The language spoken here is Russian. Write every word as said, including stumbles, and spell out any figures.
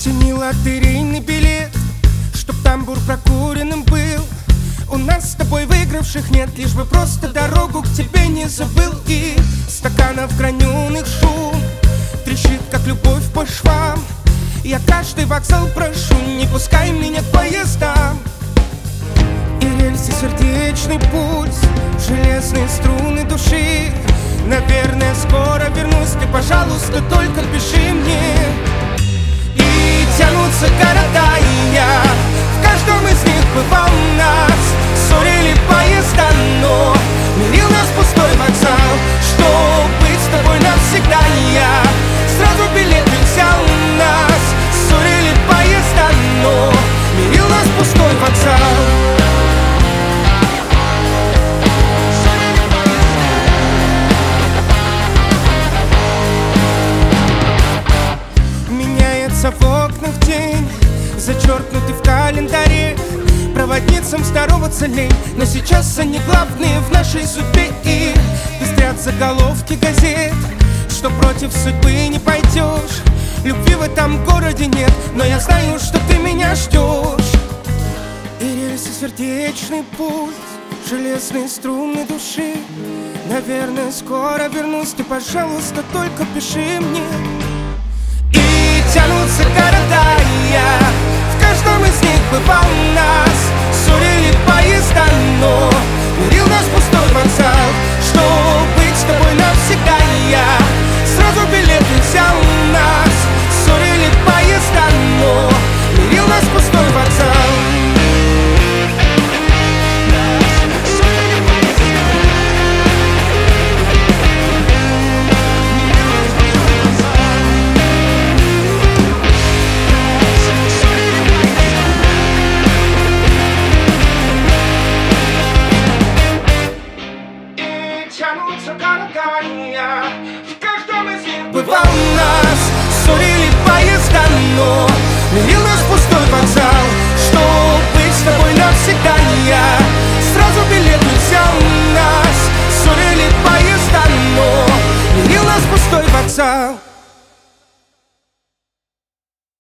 Тяни лотерейный билет, чтоб тамбур прокуренным был. У нас с тобой выигравших нет, лишь бы просто дорогу к тебе не забыл. И стаканов граненых шум трещит, как любовь по швам. Я каждый вокзал прошу, не пускай меня к поездам. И рельсы сердечный пульс, железные струны души. Наверное, скоро вернусь, ты, пожалуйста, только пиши мне. И тянутся города, и я в каждом из них бывал. Нас ссорили поезда, но мирил нас пустой вокзал. Чтоб быть с тобой навсегда, я сразу билеты взял. Нас ссорили поезда, но мирил нас пустой вокзал. Меняется в окнах день, зачеркнутый в календаре. Проводницам здороваться лень, но сейчас они главные в нашей судьбе. И пестрят заголовки газет, что против судьбы не пойдешь. Любви в этом городе нет, но я знаю, что ты меня ждешь. И рельсы сердечный пульс, железные струны души. Наверное, скоро вернусь, ты, пожалуйста, только пиши мне. И тянутся города,